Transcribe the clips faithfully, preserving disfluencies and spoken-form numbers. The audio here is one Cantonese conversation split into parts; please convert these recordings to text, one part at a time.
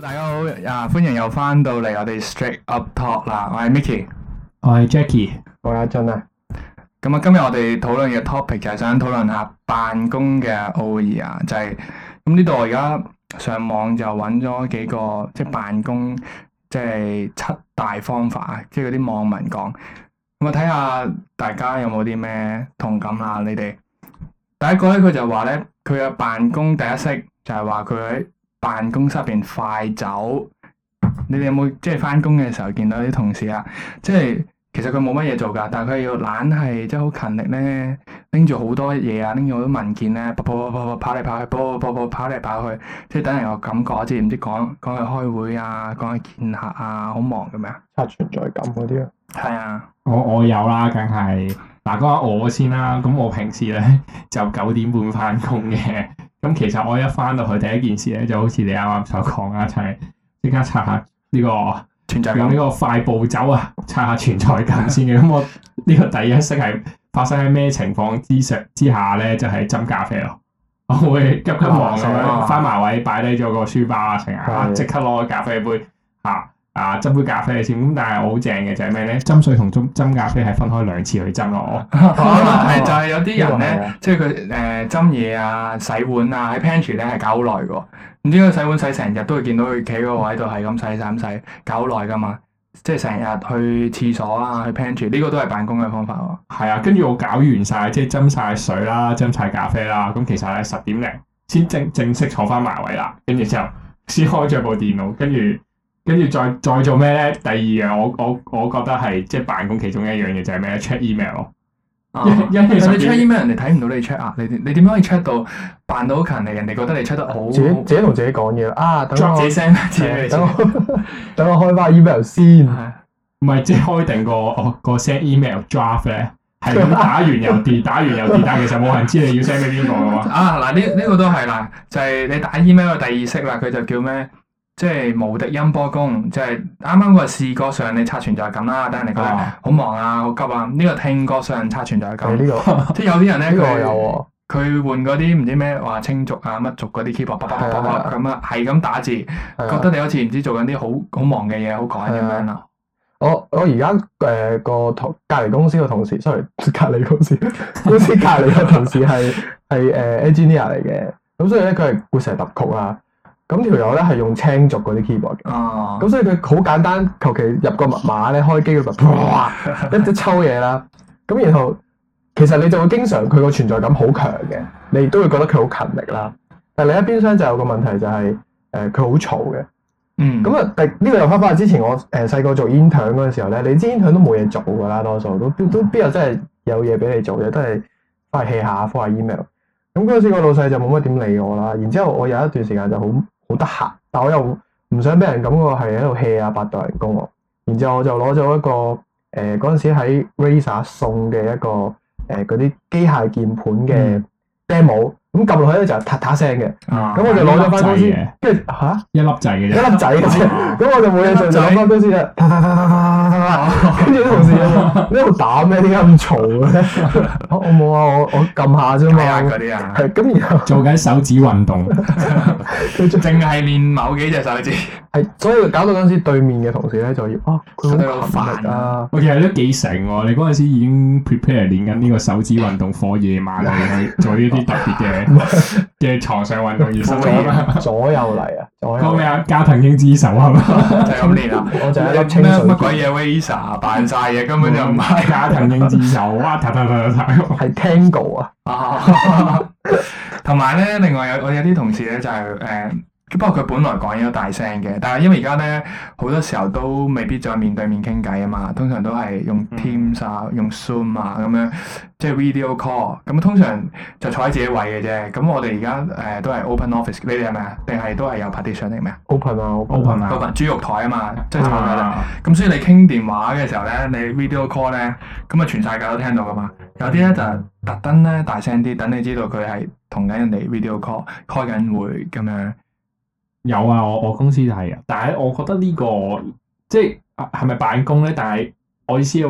大家好，啊歡迎又翻到嚟我哋 Straight Up Talk 啦，我係 Micky， 我係 Jackie， 我係阿俊啊。 咁啊，今日我哋討論嘅 topic 就係想討論下辦公嘅奧義啊，就係咁呢度我而家上網就揾咗幾個即係辦公即係七大方法啊，即係嗰啲網民講，咁啊睇下大家有冇啲咩同感啊？你哋第一個咧，佢就話咧，佢嘅辦公第一式就係話佢喺辦公室入邊快走。你哋有冇即係翻工嘅時候見到啲同事啊？即係其實佢冇乜嘢做㗎，但係佢要懶係即係好勤力咧，拎住好多嘢啊，拎住好多文件咧，跑跑跑跑跑嚟跑去，跑跑跑跑嚟跑去，即係等人有感覺，即係唔知講講去開會啊，講去見客啊，好忙咁樣。 刷存在感嗰啲啊。 係啊， 我我有啦，梗係嗱，講下我先啦。咁我平時咧就九點半翻工嘅。咁其實我一翻到去第一件事咧，就好似你啱啱所講啊，就係即刻刷下呢個存在感， 用呢個快步走啊，刷下存在感先嘅。咁我呢個第一式係發生喺咩情況之上之下咧？就係斟咖啡咯。我會急急忙咁樣翻埋位，擺低咗個書包啊，成啊，即刻攞個咖啡杯嚇。啊，斟杯咖啡先，咁但係我好正嘅就係咩咧？斟水同斟斟咖啡係分開兩次去斟咯。 可能係就係有啲人咧， 呢即係佢誒斟嘢啊、洗碗啊，喺 pantry 咧係搞好耐嘅。唔知佢洗碗洗成日都會見到佢企嗰個位度係咁洗洗咁洗，搞好耐噶嘛。即係成日去廁所啊，去 pantry 呢個都係辦公嘅方法喎。 係啊，跟住我搞完晒，即係斟晒水啦，斟晒咖啡啦，咁其實咧十點零先正正式坐翻埋位啦，跟住之後先開咗部電腦，跟住。跟住再再做咩咧？第二樣我我我覺得係即係辦公其中一樣嘢就係咩咧 check email 咯。 因因為你 check email 人哋睇唔到你 check 啊，你你點樣可以 check 到扮到好勤力？人哋覺得你 check 得好， 自己自己同自己講嘢啊，等我自己 send 自己等我等我開翻 email 先。 唔係即係開定個個 send email draft 咧，係咁打完又 delete， 打完又 delete， 但其實冇人知你要 send 俾邊個㗎嘛。 啊嗱，呢呢個都係啦，就係你打 email 嘅第二式啦，佢就叫咩？即係無敵音波功，即係啱啱個視覺上你刷存在感啦，等人哋覺得好忙啊、好急啊。呢個聽覺上刷存在感， 呢個即係有啲人咧， 呢個佢有佢換嗰啲唔知咩話清族啊、乜族嗰啲 keyboard，啪啪啪啪咁啊，係咁打字，覺得你好似唔知做緊啲好好忙嘅嘢，好趕咁樣啦。 我我而家誒個同隔離公司個同事，sorry，隔離公司公司隔離個同事係係誒 engineer 嚟嘅，咁所以咧佢係會成日揼曲啦。咁條友咧係用青族嗰啲 keyboard 嘅，咁、 哦、 所以佢好簡單，求其入個密碼咧，開機嗰度，哇，一隻抽嘢啦。咁然後其實你就會經常佢個存在感好強嘅，你都會覺得佢好勤力啦。但另一邊廂就有個問題就係誒佢好嘈嘅。 嗯。咁啊，呢個又翻返去之前我誒細個做 intern 嗰陣時候咧，你知 intern 都冇嘢做㗎啦，多數都都邊有真係有嘢俾你做嘅，都係翻去 hea 下，覆下 email。咁嗰陣時個老細就冇乜點理我啦。然之後我有一段時間就好好得閒，但我又唔想俾人感覺係喺度 hea 啊，八代人工喎。然之後我就攞咗一個誒嗰陣時喺 Razer 送嘅一個誒嗰啲機械鍵盤嘅 demo，咁撳落去咧就嗒嗒聲嘅。咁、嗯、我就攞咗翻公司，跟住嚇一粒掣嘅啫，一粒掣嘅啫。咁我就冇嘢做就攞翻公司啦，嗒嗒嗒嗒嗒嗒嗒，跟住啲同事呢度打咩？點解咁嘈嘅咧？我冇啊，我我撳下啫嘛。 嗰啲啊， 係咁然後做緊手指運動， 佢淨係練某幾隻手指。 係，所以搞到嗰陣時對面嘅同事咧就要啊，佢好煩啊！ 我其實都幾醒喎，你嗰陣時已經 prepare 練緊呢個手指運動 for 夜晚去做呢啲特別嘅嘅牀上運動熱身啊！ 左右嚟啊！ 講咩啊？加藤鷹之手係嘛？ 就係咁練啦！ 我就係一粒清水。 乜鬼嘢 Razer 扮晒嘢，根本就唔係加藤鷹之手，哇！嗒嗒嗒嗒嗒， 係 Tango 啊！ 同埋咧，另外有我有啲同事咧就係、是、誒。呃不過佢本來講嘢都大聲嘅，但係因為而家咧好多時候都未必再面對面傾偈啊嘛，通常都係用 Teams 啊、用 Zoom 啊咁樣，即係 video call。咁通常就坐喺自己位嘅啫。咁我哋而家誒都係 open office，你哋係咪啊？定係都係有 partition 定咩啊 ？open 啊 ，open 啊 ，open 豬肉台啊嘛，即係坐喺度。咁所以你傾電話嘅時候咧，你 video call 咧，咁啊全世界都聽到噶嘛。有啲咧就特登咧大聲啲，等你知道佢係同緊人哋 video call 開緊會咁樣。 有啊，我我公司就係啊，但係我覺得呢、這個即係係咪辦公咧？但係我意思係話，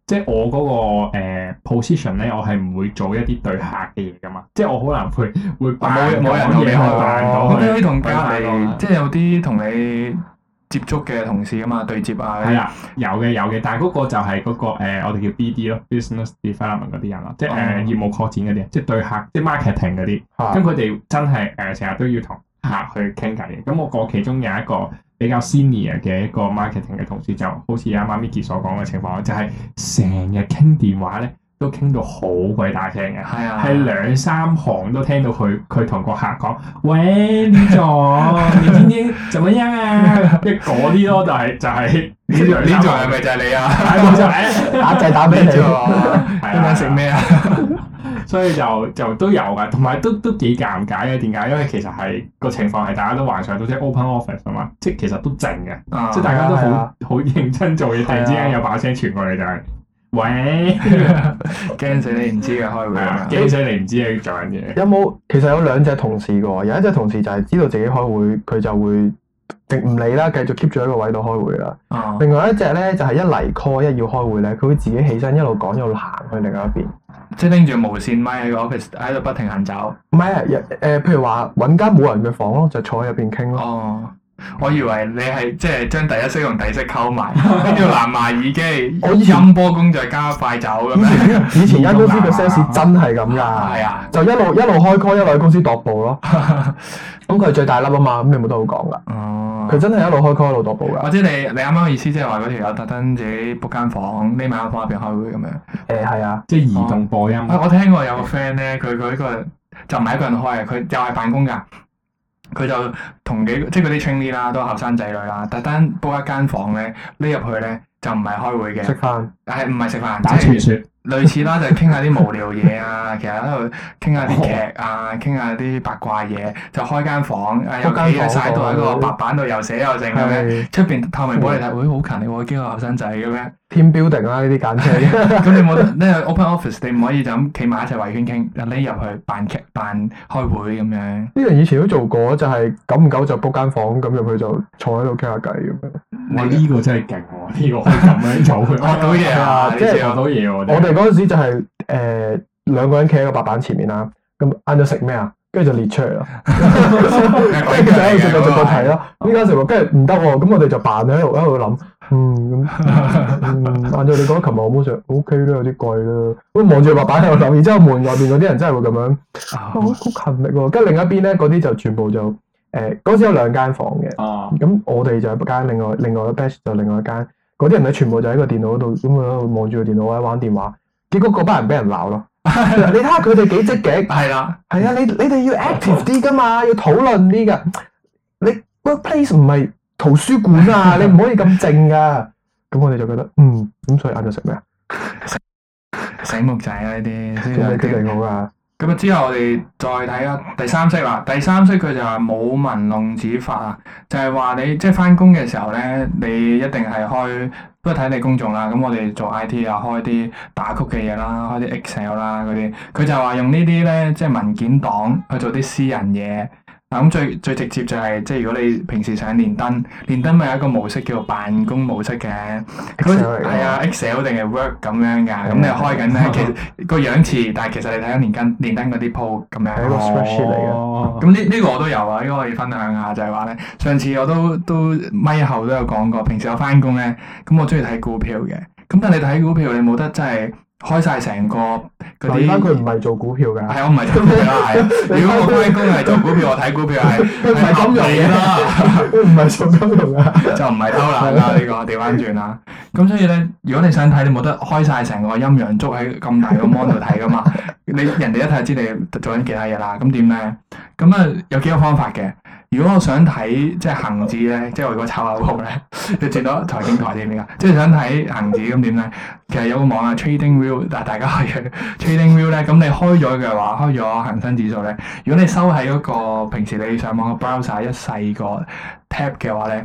即係我嗰、個、呃、position 咧，我係唔會做一啲對客嘅嘢噶嘛，即係我可能會會冇冇人同你開扮到， 咁你可以同隔離離，即係有啲同你接觸嘅同事啊嘛，對接啊。 係啦，有嘅有嘅，但係嗰個就係嗰、個、呃、我哋叫 B D 咯 ，business development 嗰啲人咯，即係誒、呃、業務擴展嗰啲，即係對客，即係 marketing 嗰啲。咁佢哋真係誒成日都要同客去傾偈嘅。咁我個其中有一個比較 senior 嘅一個 marketing 嘅同事，就好似啱啱 Micky 所講嘅情況，就係成日傾電話咧，都傾到好鬼大聲嘅， 係啊， 係兩三行都聽到佢佢同個客講，喂，李總，你今天怎麼樣啊？即係嗰啲咯，就係就係呢呢座係咪就係你啊？ 係冇錯， 打仔打俾你， 今晚食咩啊？ 所以就就都有㗎，同埋都都幾尷尬嘅。點解？因為其實係個情況係大家都幻想到即係 open office 啊嘛，即係其實都靜嘅， 啊即係大家都好係啊好認真做嘢，突然之間有把聲傳過嚟就係。喂， 驚死你唔知嘅開會啊！ 驚死你唔知你做緊嘢。 有冇？其實有兩隻同事嘅喎，有一隻同事就係知道自己開會，佢就會直唔理啦，繼續 keep 住喺個位度開會啦。 啊， 另外一隻咧就係一嚟 call 一要開會咧，佢會自己起身一路講一路行去另外一邊。 即係拎住無線咪喺個 office 喺度不停行走。 唔係啊，誒、呃，譬如話揾間冇人嘅房咯，就坐喺入邊傾咯。 哦，我以為你係即係將第一式同第二式溝埋，跟住藍牙耳機， 我以前音波工再加快走咁以樣。 前以前間公司嘅 sales 真係咁㗎， 係啊， 就一路一路開 call 一路喺公司踱步咯。咁佢係最大粒啊嘛，咁你冇得好講㗎。 哦， 佢真係一路開 call 一路踱步㗎。 或者你你啱啱嘅意思即係話嗰條友特登自己 book 間房，匿埋間房入邊開會咁樣。 誒係啊， 即係移動播音。 啊，我聽過有個 friend 咧，佢佢呢個就唔係一個人開嘅，佢又係辦公㗎。佢就同幾即係嗰啲 trainee 啦，都後生仔女啦，特登 book 一間房咧，匿入去咧就唔係開會嘅， 食飯係唔係食飯？ 打傳説。 類似啦，就係傾下啲無聊嘢啊，其實喺度傾下啲劇啊，傾下啲八卦嘢，就開間房，誒有企喺晒度喺個白板度又寫又剩咁樣，出邊透明玻璃睇，會好勤力喎，幾個後生仔咁樣。 team building 啦，呢啲簡稱。 咁你冇得，呢個 open office 你唔可以就咁企埋一齊圍圈傾，就匿入去扮劇扮開會咁樣。 呢樣以前都做過，就係久唔久就 book 間房咁入去就坐喺度傾下偈咁樣。 你呢個真係勁喎！呢個可以咁樣做，學到嘢啊！ 即係學到嘢喎。 我哋嗰陣時就係誒兩個人企喺個白板前面啦，咁晏晝食咩啊？跟住就列出嚟咯，跟住就喺度逐個逐個睇咯。呢間食喎，跟住唔得喎，咁我哋就扮喺度喺度諗，嗯咁，嗯晏晝你覺得琴日好唔好食 ？O K 啦，有啲貴啦。咁望住白板喺度諗，然之後門外邊嗰啲人真係會咁樣，好好勤力喎。跟住另一邊咧，嗰啲就全部就誒嗰陣時有兩間房嘅，咁我哋就一間，另外另外一 batch 就另外一間。嗰啲人咧全部就喺個電腦嗰度，咁喺度望住個電腦或者玩電話。結果嗰班人俾人鬧咯。你睇下佢哋幾積極， 係啦， 係啊，你你哋要 active 啲噶嘛，要討論啲噶。你 workplace 唔係圖書館啊，你唔可以咁靜噶。咁我哋就覺得，嗯，咁所以晏晝食咩啊？ 醒目仔啊呢啲， 咁你決定好噶。 咁啊之後我哋再睇下第三式啦。第三式佢就話冇文弄指法啊，就係話你即係翻工嘅時候咧，你一定係開，不過睇你工種啦。咁我哋做 I T 啊，開啲打曲嘅嘢啦，開啲 Excel 啦嗰啲。佢就話用呢啲咧，即係文件檔去做啲私人嘢。嗱咁最最直接就係、是、即係如果你平時上連登，連登咪有一個模式叫做辦公模式嘅，佢係啊 Excel 定係 Word 咁樣㗎。咁、嗯、你開緊咧，其實個樣似，但係其實你睇緊連登連登嗰啲 po 咁樣。 係一個 spreadsheet 嚟嘅。 咁呢呢個我都有啊，呢、這個可以分享下，就係話咧，上次我都都咪後都有講過，平時我翻工咧，咁我中意睇股票嘅，咁但係你睇股票你冇得真係。開晒成個嗰啲， 而家佢唔係做股票㗎。 係我唔係做股票啦，係。如果我翻工係做股票，我睇股票係佢唔係金融嘅啦，佢唔係做金融㗎， 就唔係偷懶啦呢個調翻轉啦。咁所以咧，如果你想睇，你冇得開晒成個陰陽燭喺咁大個 mon 度睇㗎嘛。你人哋一睇就知你做緊其他嘢啦。咁點咧？咁啊有幾個方法嘅。如果我想睇即係恒指咧，即係我如果炒牛股咧，你轉到財經台添㗎，即係想睇恒指咁點咧？其實有個網啊 TradingView，但係大家可以 TradingView 咧，咁你開咗嘅話，開咗恒生指數咧，如果你收喺嗰個平時你上網嘅 browser 一細個 tab 嘅話咧，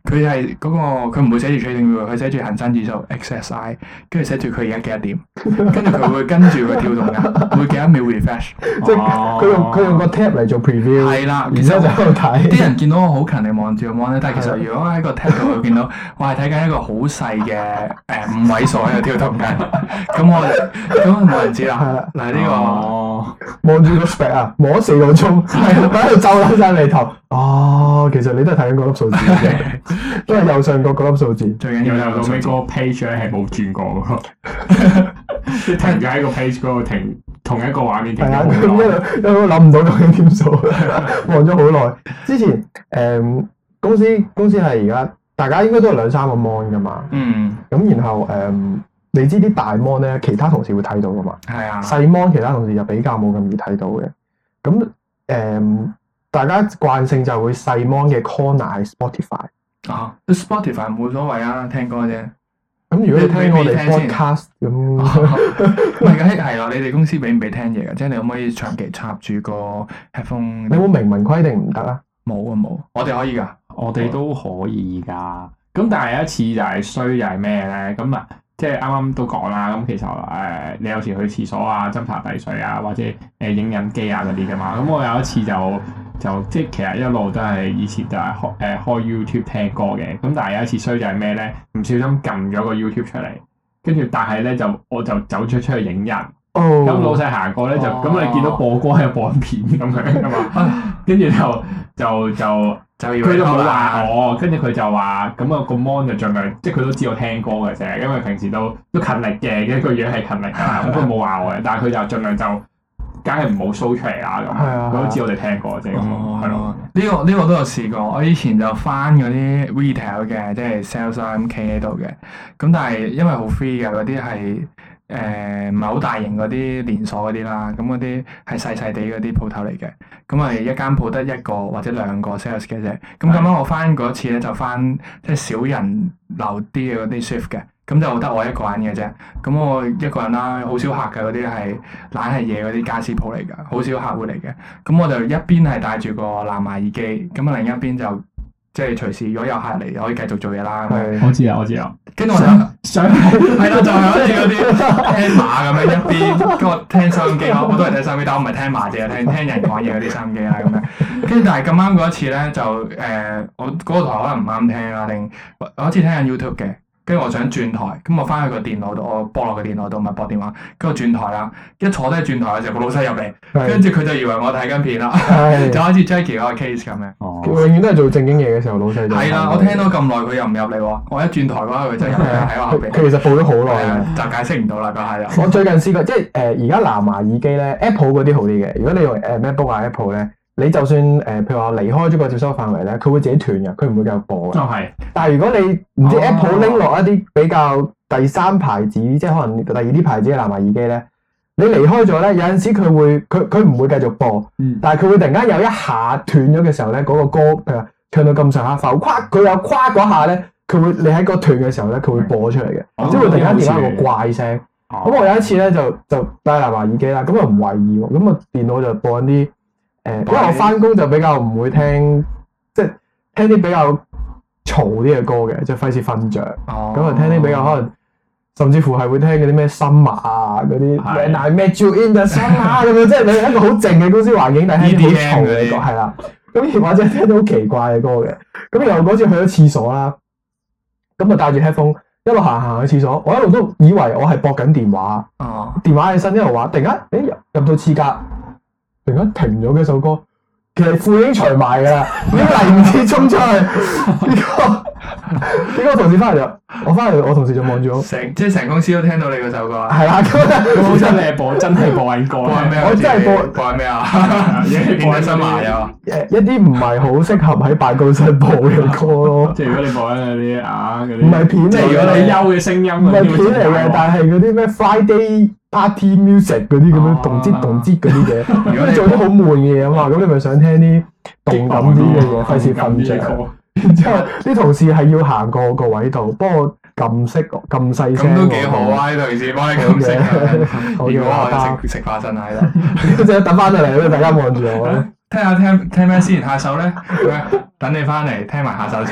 佢係嗰個佢唔會寫住 trading view，佢寫住恒生指數 X S I， 跟住寫住佢而家幾多點，跟住佢會跟住佢跳動㗎，會幾多秒 refresh。 即係佢用佢用個 tab 嚟做 preview。 係啦， 然之後就喺度睇。 啲人見到我好勤力望住個 mon 咧，但係其實如果喺個 tab 度會見到，我係睇緊一個好細嘅誒五位數喺度跳動緊，咁我咁冇人知啦。 係啦， 嗱呢個望住個 spec 啊，望咗四個鐘，喺度皺撚晒眉頭。哦，其實你都係睇緊嗰粒數字嘅，都係右上角嗰粒數字。 最緊要由頭到尾嗰個 page 咧係冇轉過嘅，即係停咗喺個 page 嗰度停同一個畫面停咗好耐。 一路一路諗唔到究竟點數，望咗好耐。之前誒、嗯、公司公司係而家大家應該都係兩三個 mon 噶嘛。 嗯。 咁然後誒、嗯，你知啲大 mon 咧，其他同事會睇到噶嘛？ 係啊。細 mon 其他同事就比較冇咁易睇到嘅。咁誒。嗯大家慣性就會細 mon 嘅 corner 係 Spotify 啊 ，Spotify 冇所謂啊，聽歌啫。 咁如果你聽我哋 podcast 咁， 唔係嘅係咯，你哋公司俾唔俾聽嘢嘅？即係你可唔可以長期插住個 headphone？ 你有冇明文規定唔得啊？ 冇啊冇，我哋可以㗎， 我哋都可以㗎。咁但係有一次就係衰就係咩咧？咁啊，即係啱啱都講啦。咁其實誒、呃，你有時去廁所啊、斟茶遞水啊，或者誒影印機啊嗰啲㗎嘛。咁我有一次就。就即係其實一路都係以前就係開誒開 YouTube 聽歌嘅，咁但係有一次衰就係咩咧？唔小心撳咗個 YouTube 出嚟，跟住但係咧就我就走出出去影人，咁、oh. 老細行過咧就咁、oh. 你見到播歌喺度播緊片咁樣噶嘛，跟住就就就就佢都冇話我，跟住佢就話咁啊個 mon 就盡量，即係佢都知我聽歌嘅啫，因為平時都都勤力嘅，跟住個樣係勤力㗎，咁佢冇話我嘅，但係佢就盡量就。梗係唔好 show 出嚟啦咁，佢都知我哋聽過啫，係咯。 呢個呢個都有試過，我以前就翻嗰啲 retail 嘅，即係 sales M K 呢度嘅。咁但係因為好 free 嘅嗰啲係誒唔係好大型嗰啲連鎖嗰啲啦，咁嗰啲係細細地嗰啲鋪頭嚟嘅。咁我哋一間鋪得一個或者兩個 sales 嘅啫。咁咁啱我翻嗰次咧就翻即係少人流啲嘅嗰啲 shift 嘅。咁就得我一個人嘅啫，咁我一個人啦，好少客嘅嗰啲係懶係嘢嗰啲家私鋪嚟㗎，好少客戶嚟嘅。咁我就一邊係帶住個藍牙耳機，咁啊另一邊就即係隨時如果有客嚟可以繼續做嘢啦。 係， 我知啊，我知啊。 跟住我就想係啦，就係好似嗰啲聽馬咁樣一邊，跟我聽收音機咯，我都係聽收音機，但我唔係聽馬啫，聽聽人講嘢嗰啲收音機啦咁樣。跟住但係咁啱嗰一次咧，就誒、呃、我嗰個台可能唔啱聽啦，定我好似聽緊 YouTube 嘅。跟住我想轉台，咁我翻去個電腦度，我播落個電腦度，咪播電話。跟住轉台啦，一坐低轉台嘅時候，個老細入嚟，跟住佢就以為我睇緊片啦，就好似 Jackie 嗰個 case 咁樣。 哦，永遠都係做正經嘢嘅時候，老細就係啦。我聽到咁耐，佢又唔入嚟喎。我一轉台嗰下，佢就入嚟喺我後邊。 佢其實報咗好耐嘅， 就解釋唔到啦，嗰下就。 我最近試過，即係誒而家藍牙耳機咧 ，Apple 嗰啲好啲嘅。如果你用誒 MacBook 啊 Apple 咧。你就算誒、呃，譬如話離開咗個接收範圍咧，佢會自己斷嘅，佢唔會繼續播嘅。 哦，係。 但係如果你唔知 Apple 拎落一啲比較第三牌子，哦、即係可能第二啲牌子嘅藍牙耳機咧，你離開咗咧，有陣時佢會佢佢唔會繼續播，嗯、但係佢會突然間有一下斷咗嘅時候咧，嗰、那個歌譬如唱到咁上下浮夸，佢有夸嗰下咧，佢會你喺個斷嘅時候咧，佢會播出嚟嘅，哦、即係會突然間電話有個怪聲。咁、哦、我有一次咧就就戴藍牙耳機啦，咁又唔為意喎，咁啊電腦就播緊啲。誒，因為我翻工就比較唔會聽，即係聽啲比較嘈啲嘅歌嘅，即係費事瞓着。哦。咁啊，聽啲比較可能，甚至乎係會聽嗰啲咩 Summer 啊嗰啲，When I Met You in the Summer 咁樣，即係你一個好靜嘅公司環境，但係聽啲好嘈嘅歌，係啦。咁或者聽到好奇怪嘅歌嘅。咁然後嗰次去咗廁所啦，咁啊帶住 headphone 一路行行去廁所，我一路都以為我係駁緊電話。哦。電話起身一路話，突然間，誒入入到廁格。突然間停咗嘅首歌，其實褲已經除埋㗎啦，已經嚟唔切衝出去。呢個呢個同事翻嚟就，我翻嚟我同事就望住我， 成即係成公司都聽到你嗰首歌。 係啦，咁好真係播，真係播緊歌。 播緊咩？ 我真係播播緊咩啊？播緊新馬啊！ 誒一啲唔係好適合喺辦公室播嘅歌咯。 即係如果你播緊嗰啲啊嗰啲， 唔係片嚟嘅， 如果你優嘅聲音， 唔係片嚟嘅，但係嗰啲咩 Friday Party Music 嗰啲咁樣動節動節嗰啲嘢，如果你做啲好悶嘅嘢啊嘛，咁你咪想聽啲動感啲嘅嘢，費事瞓着。然之後啲同事係要行過個位度，幫我撳熄撳細聲。咁都幾好啊！啲同事幫你撳熄。如果我食食花生喺度， 即係等翻嚟咧，大家望住我咧。 聽下聽聽咩先？下首咧，等你翻嚟聽埋下首先。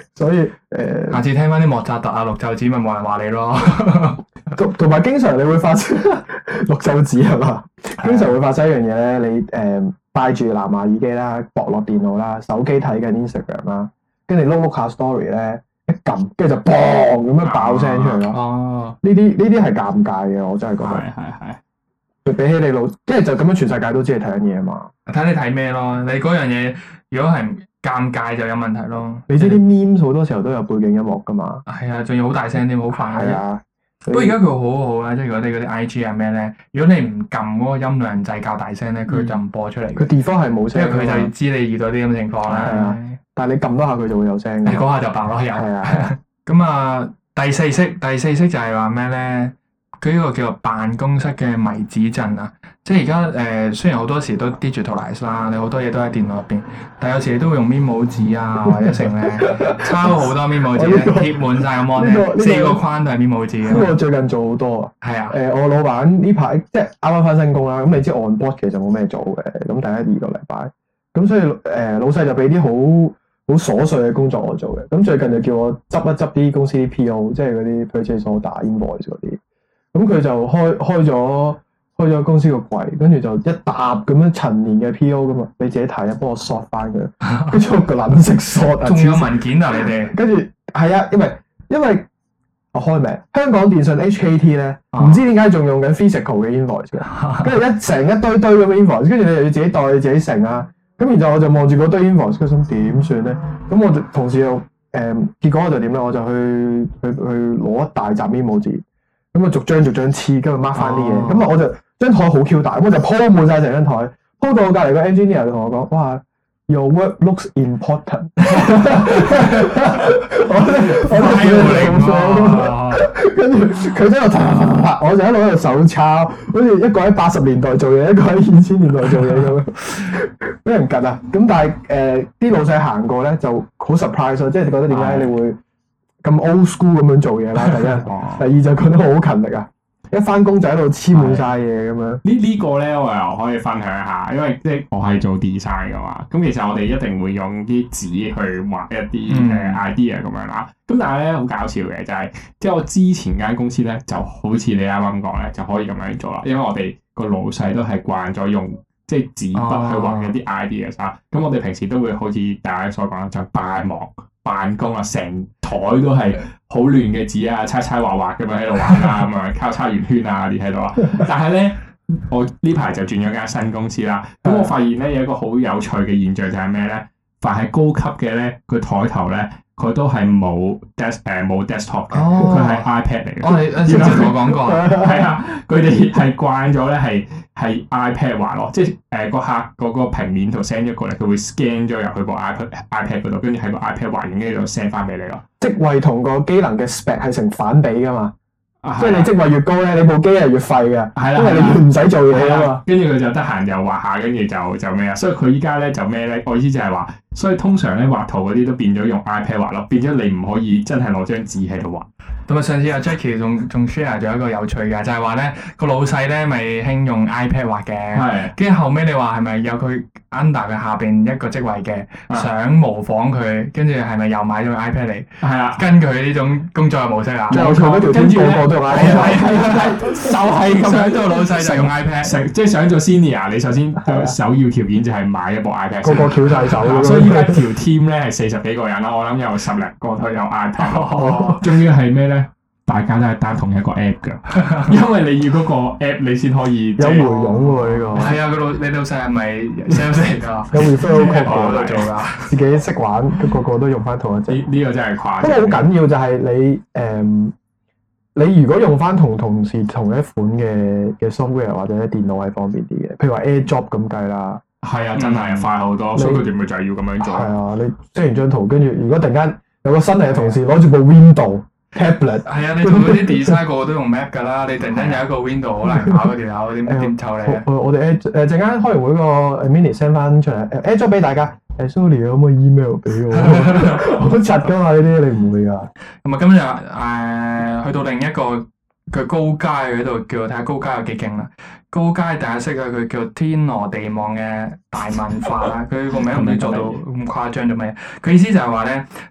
所以誒，呃、 下次聽翻啲莫扎特啊、綠袖子，咪冇人話你咯。 同同埋經常你會發生綠袖子係嘛？經常會發生一樣嘢咧，你誒、呃、戴住藍牙耳機啦，駁落電腦啦，手機睇緊 Instagram 啦，跟住碌碌下 story 咧，一撳跟住就砰咁樣爆聲出嚟咯。哦，呢啲呢啲係尷尬嘅，我真係覺得。 係係係。 比起你老，即係就咁樣，全世界都知你睇緊嘢啊嘛。 睇你睇咩咯？你嗰樣嘢如果係尷尬就有問題咯。 你知啲 meme 好多時候都有背景音樂噶嘛？ 係啊，仲要好大聲添，好煩。 係啊。 不過而家佢好好啦，即係如果你嗰啲 I G 係咩咧，如果你唔撳嗰個音量掣較大聲咧，佢就唔播出嚟。 佢 default 係冇聲， 因為佢就知你遇到啲咁嘅情況啦。 係啊。但係你撳多下佢就會有聲。 你嗰下就爆咯，又。 係啊。 咁啊，第四式，第四式就係話咩咧？佢呢個叫做辦公室嘅迷子陣啊，即係而家誒，雖然好多時都 digitalize 啦，你好多嘢都喺電腦入邊，但係有時你都會用 memo 紙啊，或者成咧抄好多 memo 紙咧，貼滿晒個 mon 咧，四個框都係 memo 紙。 呢個我最近做好多啊。係啊。誒，我老闆呢排即係啱啱翻新工啦，咁你知 on board 其實冇咩做嘅，咁第一二個禮拜，咁所以誒老細就俾啲好好瑣碎嘅工作我做嘅，咁最近就叫我執一執啲公司啲 P O， 即係嗰啲 purchase order、invoice 嗰啲。咁佢就開開咗開咗公司個櫃，跟住就一沓咁樣陳年嘅 P O 噶嘛，你自己睇啊，幫我 sort 翻佢，跟住我撚識 sort 啊， 仲有文件啊你哋， 跟住係啊，因為因為我開名香港電信 H K T 咧，唔、啊、知點解仲用緊 physical 嘅 invoice 嘅，跟住一成一堆堆咁嘅 invoice，跟住你又要自己代自己成啊，咁然之後我就望住嗰堆 invoice，佢想點算咧？咁我就同事又誒、嗯，結果我就點咧？我就去去去攞一大沓 memo 紙。咁啊，逐張逐張黐，跟住 mark 翻啲嘢。咁啊，我就張台好 Q 大，咁我就鋪滿晒成張台，鋪到我隔離個 engineer 就同我講：哇 ，your work looks important 我。我我我跟住佢真係啪啪，我就喺度喺度手抄，好似一個喺八十年代做嘢，一個喺二千年代做嘢咁樣，俾人吉啊！咁但係誒啲老細行過咧就好 surprise 咯，即係覺得點解你會咁 old school 咁樣做嘢啦，第一，第二就覺得我好勤力啊！一翻工就喺度黐滿晒嘢咁樣。呢呢個咧我又可以分享一下，因為即係我係做 design 噶嘛，咁其實我哋一定會用啲紙去畫一啲誒 idea 咁樣啦。咁但係咧好搞笑嘅就係、是，即係我之前間公司咧就好似你啱啱講咧就可以咁樣做啦，因為我哋個老細都係慣咗用即係紙筆去畫一啲 idea 啊。咁、哦、我哋平時都會好似大家所講就扮忙。辦公啊，成台都係好亂嘅字啊，猜猜畫畫咁樣喺度玩啊，咁啊交叉圓圈啊啲喺度啊。但係咧，我呢排就轉咗間新公司啦。咁我發現咧有一個好有趣嘅現象就係咩咧？凡係高級嘅咧，佢台頭咧佢都係冇 desk 誒冇 desktop 嘅，佢係 iPad 嚟嘅。 我哋之前我講過， 係啊，佢哋係慣咗咧係係 iPad 畫咯，即係誒個客嗰個平面圖 send 咗過嚟，佢會 scan 咗入去部 iPad iPad 嗰度，跟住喺個 iPad 畫完跟住就 send 翻俾你咯。 職位同個機能嘅 spec 係成反比噶嘛？ 啊、 即係你職位越高咧，你部機係越廢嘅， 係啦， 因為你越唔使做嘢啊嘛。 跟住佢就得閒又畫下，跟住就就咩啊？所以佢依家咧就咩咧？我意思就係話，所以通常咧畫圖嗰啲都變咗用 iPad 畫咯，變咗你唔可以真係攞張紙喺度畫。 咁啊，上次阿 Jackie 仲仲 share 咗一個有趣嘅，就係話咧個老細咧咪興用 iPad 畫嘅，跟住後尾你話係咪有佢 under 佢下邊一個職位嘅，想模仿佢，跟住係咪又買咗個 iPad 嚟？係啊，跟佢呢種工作嘅模式啊， 冇錯，嗰條片個個都用 iPad， 係係係，就係咁想做老細就用 iPad， 即係想做 senior，你首先首要條件就係買一部 iPad， 個個翹晒手， 所以依家條 team 咧係四十幾個人啦，我諗有十零個都有 iPad，仲要係咩咧？大家都係單同一個 app 㗎，因為你要嗰個 app 你先可以有回傭喎呢個。 係啊，個老你老細係咪 sales 嚟㗎？ 有 referral code 喺度做㗎， 自己識玩，個個都用翻同一隻。 呢呢個真係誇張。 不過好緊要就係你誒、嗯，你如果用翻同同事同一款嘅嘅 software 或者電腦係方便啲嘅，譬如話 AirDrop 咁計啦。 係啊，真係快好多，所以佢哋咪就係要咁樣做。 係啊，你 send 完張圖，跟住如果突然間有個新嚟嘅同事攞住部 Windows tablet， 係啊，你同嗰啲 design 個個都用 Mac 㗎啦，你突然間有一個 Window 好難搞嗰條友，點點湊你啊？ 我哋誒誒陣間開完會個 mini send 翻出嚟，誒 add 咗俾大家。誒 sorry 可唔可以 email 俾我？好柒㗎嘛呢啲，你唔會㗎。 咁啊，今日誒去到另一個佢高階嗰度，叫我睇下高階有幾勁啦。高階第一式啊，佢叫天羅地網嘅大文化啦。佢個名唔知做到咁誇張做咩？佢意思就係話咧，即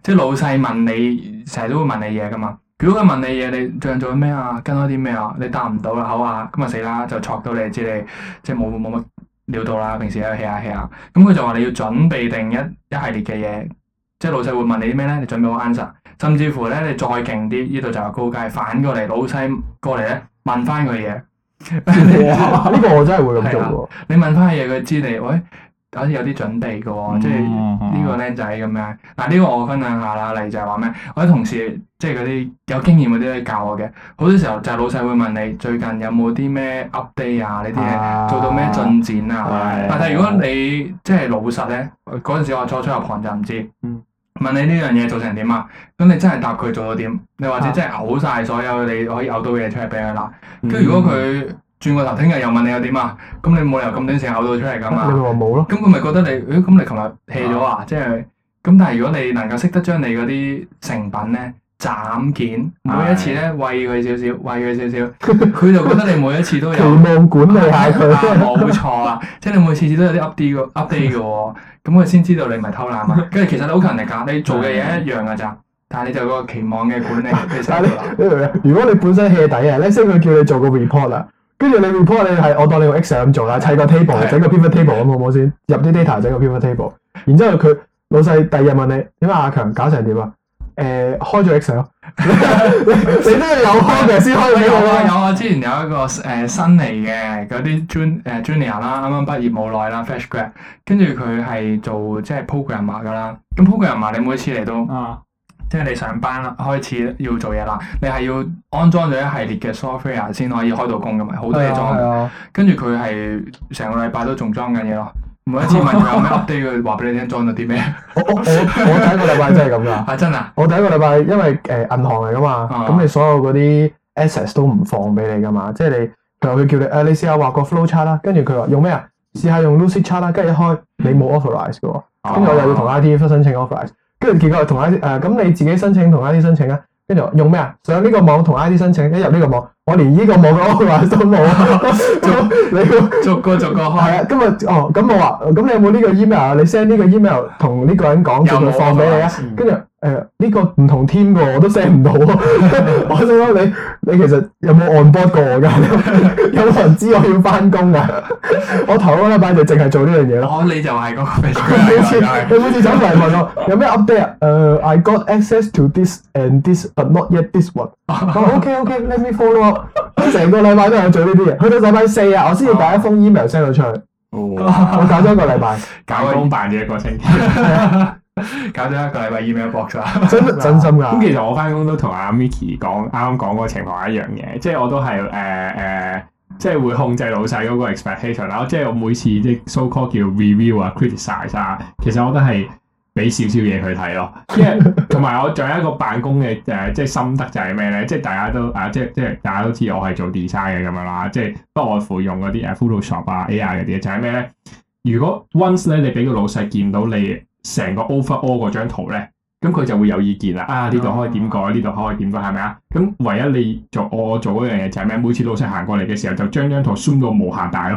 即係老細問你，成日都會問你嘢噶嘛。如果佢問你嘢，你最近做緊咩啊？跟開啲咩啊？你答唔到啦，口啊，咁啊死啦，就錯到你知你即係冇冇乜料到啦。平時喺度 hea 下 hea 下，咁佢就話你要準備定一一系列嘅嘢，即係老細會問你啲咩咧？你準備好 answer，甚至乎咧你再勁啲，呢度就有高階，反過嚟老細過嚟咧問翻佢嘢。 哇！呢個我真係會咁做喎。 你問翻嘢，佢知你喂。好似有啲準備嘅喎、哦，嗯、即係呢個僆仔咁樣。嗱，呢個我分享下啦，例如就係話咩？我啲同事即係嗰啲有經驗嗰啲咧教我嘅，好多時候就係老細會問你最近有冇啲咩 update 啊？呢啲嘢做到咩進展啊？啊但係如果你即係老實咧，嗰陣時我初出入行就唔知。嗯、問你呢樣嘢做成點啊？咁你真係答佢做到點？你或者真係嘔晒所有你可以嘔到嘅嘢出嚟俾佢啦。跟住、嗯、如果佢轉個頭，聽日又問你又點啊？咁你冇理由咁短時間嘔到出嚟噶嘛？ 你咪話冇咯。 咁佢咪覺得你，誒咁你琴日 hea 咗啊？即係咁，但係如果你能夠識得將你嗰啲成品咧斬件，每一次咧餵佢少少，餵佢少少，佢就覺得你每一次都有期望管理下佢。 冇錯啦，即係你每次次都有啲 update 嘅 update 嘅喎，咁佢先知道你唔係偷懶啊。跟住其實你好勤力㗎，你做嘅嘢一樣㗎咋。但係你就個期望嘅管理，你識啦。 如果你本身 hea 底啊，咧先佢叫你做個 report 啊。跟住你 report 你係我當你用 Excel 咁做啦，砌個 table 整個 pivot table 咁好唔好先？入啲 data 整個 pivot table，然之後佢老細第二日問你點解阿強搞成點啊？誒開咗 Excel，你都要有開嘅先開到有啊有啊！之前有一個誒、呃、新嚟嘅嗰啲 jun 誒 junior 啦，啱啱畢業冇耐啦 fresh grad，跟住佢係做即係 programmer 噶啦。咁 programmer 你每次嚟到。啊即係你上班啦，開始要做嘢啦，你係要安裝咗一系列嘅 software 先可以開到工噶嘛，好多嘢裝。跟住佢係成個禮拜都仲裝緊嘢咯。每一次問佢有咩 update，佢話俾你聽裝咗啲咩。 我我我我第一個禮拜真係咁噶。 係真啊！ 我第一個禮拜因為誒銀行嚟噶嘛，咁、啊、你所有嗰啲 access 都唔放俾你噶嘛，即係你譬如佢叫你誒、啊、你試下畫個 flow chart 啦，跟住佢話用咩啊？試下用 Lucid Chart 啦，跟住一開你冇 authorize 嘅喎，跟住我又要同 I T 申請 authorize。跟住結果同 I T 誒，咁你自己申請同 I T 申請啊？跟住用咩啊？上呢個網同 I T 申請，一入呢個網，我連呢個網嘅 offer 都冇，你要逐個逐個開。係啊，今日哦，咁我話，咁你有冇呢個 email 啊？你 send 呢個 email 同呢個人講，叫佢放俾你啊。跟住誒呢個唔同 team 嘅我都 send 唔到啊。我想講你，你其實有冇 on board 過我㗎？有冇人知我要翻工㗎？我頭嗰個禮拜就淨係做呢樣嘢咯。 哦，你就係嗰個。 每次你每次走過嚟問我有咩 update 啊？誒，I got access to this and this but not yet this one。我 OK OK，let me follow up。成個禮拜都有做呢啲嘢，去到禮拜四啊，我先至第一封 email send 到出去。哦，我搞咗一個禮拜， 搞工辦咗一個星期。 搞咗一個禮拜 email box 啦， 真真心㗎。 咁其實我翻工都同阿 Micky 講，啱啱講嗰個情況係一樣嘅，即係我都係誒誒，即係會控制老細嗰個 expectation 啦。即係我每次即係 so call 叫 review 啊、criticize 啊，其實我都係俾少少嘢佢睇咯。因為同埋我仲有一個辦公嘅誒，即係心得就係咩咧？即係大家都啊，即係即係大家都知我係做 design 嘅咁樣啦。即係不外乎用嗰啲誒 Photoshop 啊、A I 嗰啲，就係咩咧？如果 once 咧你俾個老細見到你成個 overall 嗰張圖咧，咁佢就會有意見啦。啊，呢度可以點改，呢度可以點改，係咪啊？咁唯一你做我做嗰樣嘢就係咩？每次老細行過嚟嘅時候，就將張圖 zoom 到無限大咯。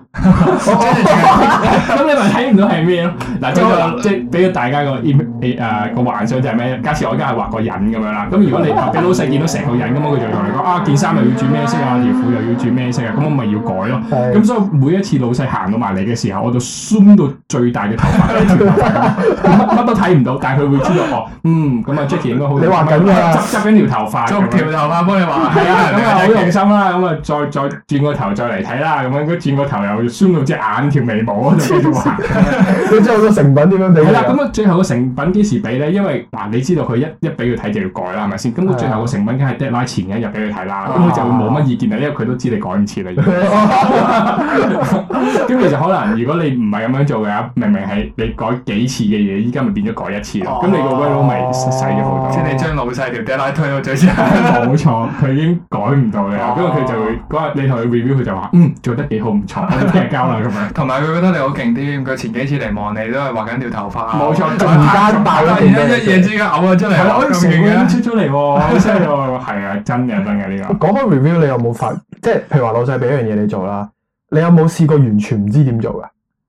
咁你咪睇唔到係咩咯？嗱，即係即係俾咗大家個 im 誒個幻想就係咩？假設我而家係畫個人咁樣啦，咁如果你俾老細見到成個人咁，佢就同你講啊，件衫又要轉咩色啊，條褲又要轉咩色啊，咁我咪要改咯。咁所以每一次老細行到埋嚟嘅時候，我就 zoom 到最大嘅頭髮，一條頭髮，乜都睇唔到，但係佢會知道哦，嗯，咁啊 Jackie 應該好， 你畫緊㗎啦， 執執緊條頭髮， 捉條頭髮幫你畫， 係啊，咁啊好用心啦，咁啊再再轉個頭再嚟睇啦，咁樣佢轉個頭又 zoom 到隻眼條眉毛嗰度繼續畫。 你最後個成品點樣俾？ 係啦，咁啊最後個成品幾時俾咧？因為嗱你知道佢一一俾佢睇就要改啦，係咪先？咁佢最後個成品梗係 deadline 前一日俾佢睇啦，咁佢就會冇乜意見啦，因為佢都知你改唔切啦。咁其實可能如果你唔係咁樣做嘅話，明明係你改幾次嘅嘢，依家咪變咗改一次咯。咁你個 workload 咪細咗好多。 即係你將老細條 deadline 推到最前。 冇錯，佢已經改唔到你啦。咁佢就會嗰日你同佢 review，佢就話嗯做得幾好，唔錯，我哋聽日交啦咁樣。 同埋佢覺得你好勁啲，佢前幾次嚟望你都係畫緊條頭髮。 冇錯， 突然間爆咗， 一一夜之間嘔咗出嚟， 我成個人出咗嚟喎，好犀利喎！係啊，真嘅真嘅呢個。 講開 review，你有冇發？即係譬如話老細俾一樣嘢你做啦，你有冇試過完全唔知點做㗎？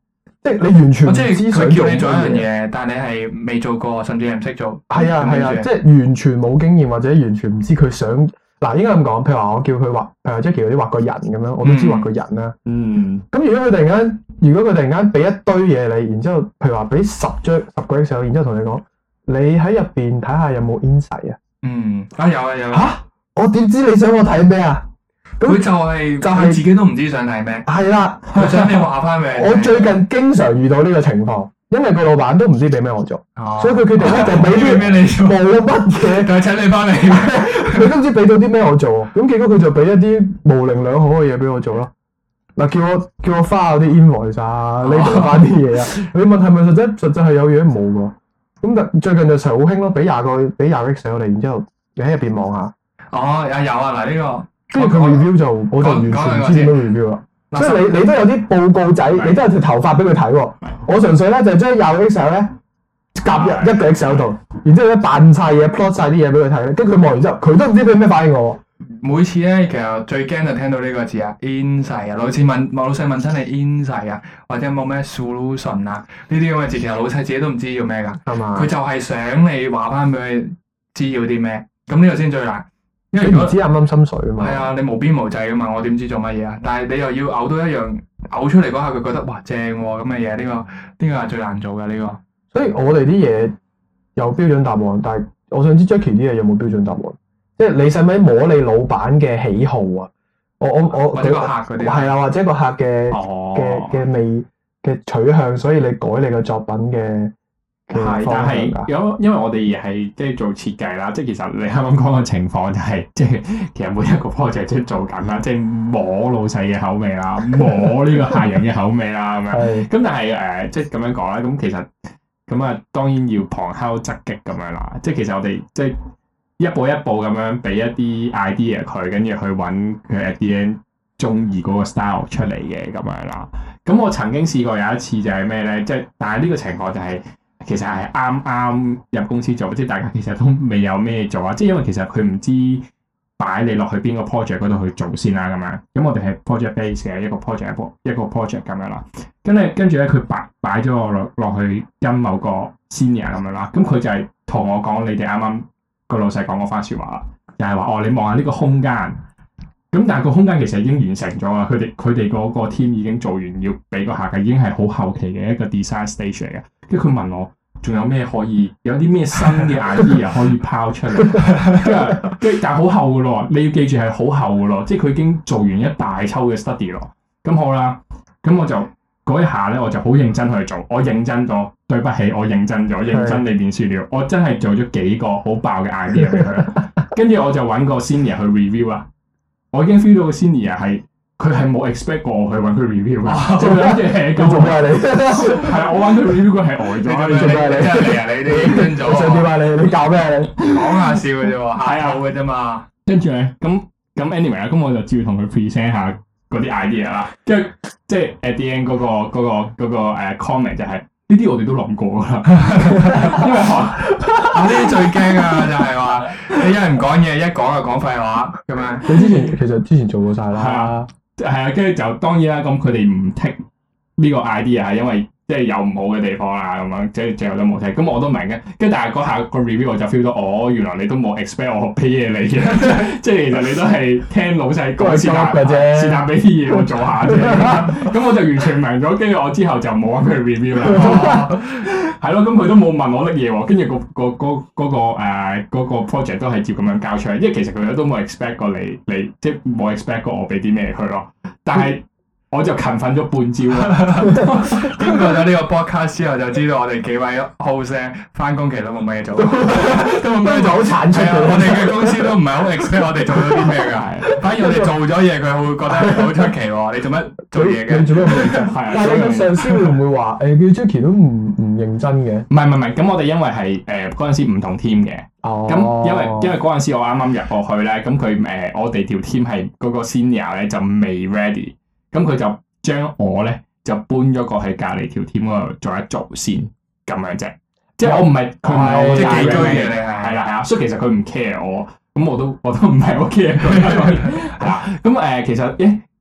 即係你完全唔即係知想佢叫你做一樣乜嘢。 嘢，但係你係未做過，甚至係唔識做。 係啊係啊，即係完全冇經驗或者完全唔知佢想嗱，應該咁講。譬如話我叫佢畫，譬如 Jackie 嗰啲畫個人咁樣，我都知畫個人啦。 嗯。 咁如果佢突然間，如果佢突然間俾一堆嘢你，然之後譬如話俾十張十個 Excel，然之後同你講，你喺入邊睇下有冇 insight 啊？ 嗯，啊有啊有啊。 嚇！我點知你想我睇咩啊？ 佢就係就係佢自己都唔知想睇咩， 係啦， 佢想你畫翻俾你睇。 我最近經常遇到呢個情況，因為個老闆都唔知俾咩我做， 哦所以佢決定咧就俾俾咩你做， 冇乜嘢， 就係請你翻嚟。 佢都唔知俾到啲咩我做，咁結果佢就俾一啲模棱兩可嘅嘢俾我做咯。嗱，叫我叫我花嗰啲 invoice 啊，呢度翻啲嘢啊，你問係咪實質實質係有嘢冇㗎？咁但最近就成日好興咯，俾廿個俾廿個 Excel 你，然之後你喺入邊望下。 哦，啊有啊，嗱呢個。 跟住佢 review 就我就完全唔知點樣 review 啦，即係你你都有啲報告仔，你都有條頭髮俾佢睇喎。我純粹咧就將廿個 Excel 咧夾入一個 Excel 度，然之後咧扮晒嘢 plot 晒啲嘢俾佢睇咧，跟住佢望完之後，佢都唔知俾咩反應我。 每次咧，其實最驚就聽到呢個字啊 insight 啊，老師問老細問親你 insight 啊，或者有冇咩 solution 啊，呢啲咁嘅字，其實老細自己都唔知要咩㗎。 係嘛？ 佢就係想你話翻俾佢知要啲咩，咁呢個先最難。因為如果你唔知啱啱心水啊嘛。 係啊，你無邊無際噶嘛，我點知做乜嘢啊？但係你又要嘔到一樣嘔出嚟嗰下，佢覺得哇正喎咁嘅嘢，呢個呢個係最難做嘅呢個。 所以我哋啲嘢有標準答案，但係我想知 Jackie 啲嘢有冇標準答案？即係你使唔使摸你老闆嘅喜好啊？我我我或者個客嗰啲係啊，或者個客嘅嘅嘅味嘅取向，所以你改你嘅作品嘅。 係，但係有因為我哋係即係做設計啦，即係其實你啱啱講嘅情況就係、是，即係其實每一個 project 即係做緊啦，即係摸老細嘅口味啦，摸呢個客人嘅口味啦咁樣。咁但係誒、呃，即係咁樣講啦，咁其實咁啊，當然要旁敲側擊咁樣啦。即係其實我哋即係一步一步咁樣俾一啲 idea 佢，跟住去揾佢 at the end 中意嗰個 style 出嚟嘅咁樣啦。咁我曾經試過有一次就係咩咧？即係但係呢個情況就係、是。其實係啱啱入公司做，即係大家其實都未有咩做啊！即係因為其實佢唔知擺你落去邊個 project 嗰度去做先啦咁樣。咁我哋係 project base 嘅一個 project 一個一個 project 咁樣啦。跟住跟住咧，佢擺擺咗我落落去跟某個 senior 咁樣啦。咁佢就係同我講你哋啱啱個老細講嗰番説話啦，就係話哦，你望下呢個空間。咁但係個空間其實已經完成咗啦。佢哋佢哋嗰個 team 已經做完，要俾個客嘅，已經係好後期嘅一個 design stage 嚟嘅。跟住佢問我。仲有咩可以？有啲咩新嘅 idea 可以拋出嚟？跟住，但係好厚嘅咯。你要記住係好厚嘅咯，即係佢已經做完一大抽嘅 study 咯。咁好啦，咁我就嗰一下咧，我就好認真去做。我認真咗，對不起，我認真咗，認真你變輸了。我真係做咗幾個好爆嘅 idea 俾佢。跟住我就揾個 senior 去 review 啦。我已經 feel 到個 senior 係。佢係冇 expect 過我去揾佢 review 嘅，就諗住係咁做咩你？係啊，我揾佢 review 佢係呆咗。 你做咩你？真係啊！你哋認真咗。 想點啊你？你教咩你？ 講下笑嘅啫喎，係啊嘅啫嘛。 跟住咧，咁咁 anyway 啦，咁我就照同佢 present 下嗰啲 idea 啦。跟住即係 at the end 嗰個嗰個嗰個誒 comment 就係呢啲我哋都諗過㗎啦。因為我呢啲最驚啊，就係話你有人講嘢，一講就講廢話咁樣。 你之前其實之前做過晒啦。 係啊，跟住就當然啦，咁佢哋唔 take 呢個 idea 係因為即係有唔好嘅地方啦，咁樣即係最後都冇 take。咁我都明嘅，跟住但係嗰下個 review 我就 feel 到，哦，原來你都冇 expect 我俾嘢你嘅，即係其實你都係聽老細講是但嘅啫，是但俾啲嘢我做下啫。咁我就完全明咗，跟住我之後就冇揾佢 review 啦。係咯，咁佢都冇問我拎嘢喎，跟住個個嗰嗰個誒嗰個 project 都係照咁樣交出嚟，因為其實佢都冇 expect 過你你即係冇 expect 過我俾啲咩佢咯，但係我就勤奮咗半朝啦。 經過咗呢個 podcast 之後，就知道我哋幾位 host 翻工其實都冇乜嘢做，都冇乜嘢做，好產出嘅。我哋嘅公司都唔係好 expect 我哋做咗啲咩㗎，反而我哋做咗嘢，佢會覺得好出奇喎。你做乜做嘢嘅？ 你做乜咁認真？係啊，但係你個上司會唔會話誒叫 Jackie 都唔唔認真嘅？ 唔係唔係唔係，咁我哋因為係誒嗰陣時唔同 team 嘅。 哦。 咁因為因為嗰陣時我啱啱入過去咧，咁佢誒我哋條 team 係嗰個 senior 咧就未 ready，咁佢就將我咧就搬咗過去隔離條 team 嗰度做一做先咁樣啫。即係我唔係佢唔係我即係寄居嘅， 係啦係啦，所以其實佢唔 care 我，咁我都我都唔係好 care 佢。係啦，咁誒其實誒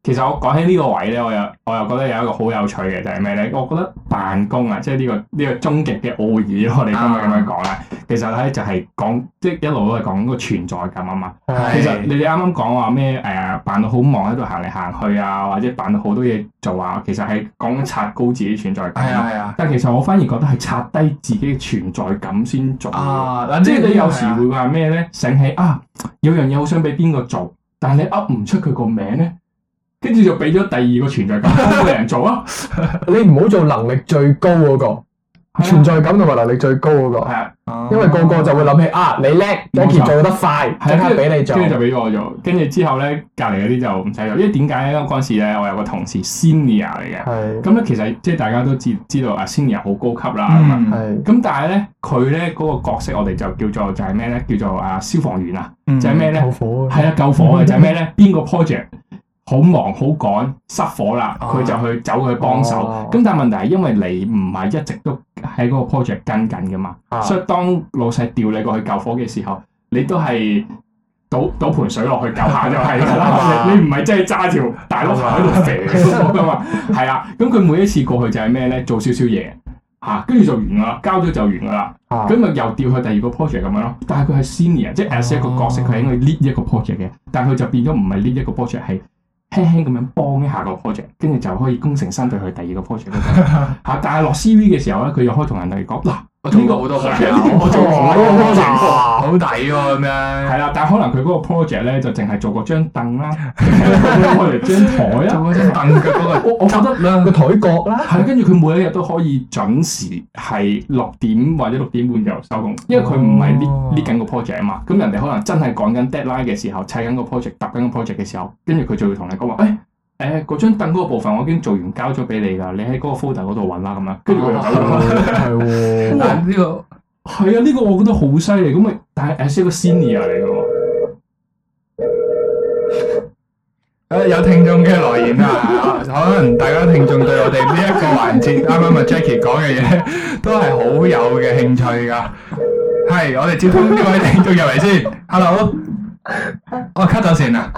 其實我講起呢個位咧，我又我又覺得有一個好有趣嘅就係咩咧？我覺得辦公啊，即係呢個呢個終極嘅奧義，我哋今日咁樣講啦。其實咧就係講即係一路都係講個存在感啊嘛。其實你哋啱啱講話咩誒辦到好忙喺度行嚟行去啊，或者辦到好多嘢做啊，其實係講緊刷高自己存在感。 係啊係啊。 但其實我反而覺得係刷低自己嘅存在感先做。 啊！ 即係你有時會話咩咧？醒起啊，有樣嘢好想俾邊個做，但係你噏唔出佢個名咧。跟住就俾咗第二個存在感，幫個人做啊！ 你唔好做能力最高嗰個，存在感同埋能力最高嗰個。係啊，因為個個就會諗起啊，你叻，Jackie做得快，即刻俾你做。 跟住就俾我做，跟住之後咧，隔離嗰啲就唔使做，因為點解咧？嗰陣時咧，我有個同事 senior 嚟嘅， 係咁咧其實即係大家都知知道啊 senior 好高級啦， 嗯係咁但係咧佢咧嗰個角色我哋就叫做就係咩咧？叫做啊消防員啊，就係咩咧？ 救火係啊，救火嘅就係咩咧？邊個 project？好忙好趕，失火啦，佢就去走去幫手。咁、哦、但係問題係因為你唔係一直都喺嗰個 project 跟緊噶嘛，啊、所以當老細調你過去救火嘅時候，你都係倒倒盆水落去救下就係㗎啦。你你唔係真係揸條大碌喺度肥㗎嘛？係啊，咁佢每一次過去就係咩咧？做少少嘢嚇，跟、啊、住就完啦，交咗就完㗎啦。咁咪、啊、又調去第二個 project 咁樣咯。但係佢係 senior，即係 as 一個角色，佢係應該 lead 一個 project 嘅，但係佢就變咗唔係 lead 一個 project 係。輕輕咁樣幫一下個 project，跟住就可以功成身退去第二個 project 嗰度嚇。但係落 C V 嘅時候咧，佢又可以同人哋講嗱，我做過好多 project，我做過好多 project，好抵喎咁樣。係啦，但係可能佢嗰個 project 咧就淨係做過張凳啦，我哋張台啊，做過張凳嘅嗰個，我我覺得兩個台角啦。係，跟住佢每一日都可以準時係六點或者六點半就收工，因為佢唔係 lead lead 緊個 project 啊嘛。咁人哋可能真係趕緊 deadline 嘅時候，砌緊個 project、搭緊個 project 嘅時候，跟住佢就會同你講話，誒。誒嗰張凳嗰個部分我已經做完交咗俾你㗎，你喺嗰個 folder 嗰度揾啦咁樣，跟住佢就走咗。係喎，但係呢個係啊，呢個我覺得好犀利，咁咪但係係一個 senior 嚟嘅喎。 誒有聽眾嘅留言啊，可能大家聽眾對我哋呢一個環節，啱啱阿 Jackie 講嘅嘢都係好有嘅興趣㗎。係，我哋接通呢位聽眾入嚟先 ，Hello。我 cut 咗線啦，